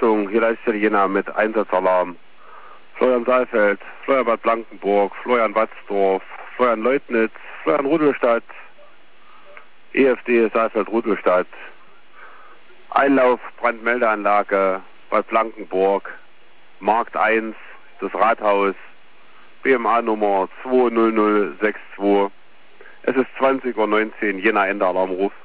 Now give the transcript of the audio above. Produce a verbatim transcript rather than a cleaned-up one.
Achtung, hier leistet Jena mit Einsatzalarm. Florian Saalfeld, Florian Bad Blankenburg, Florian Watzdorf, Florian Leutnitz, Florian Rudolstadt, E F D Saalfeld Rudolstadt, Einlauf Brandmeldeanlage Bad Blankenburg, Markt eins, das Rathaus, B M A-Nummer zwei null null sechs zwei. Es ist zwanzig Uhr neunzehn, Jena Ende Alarmruf.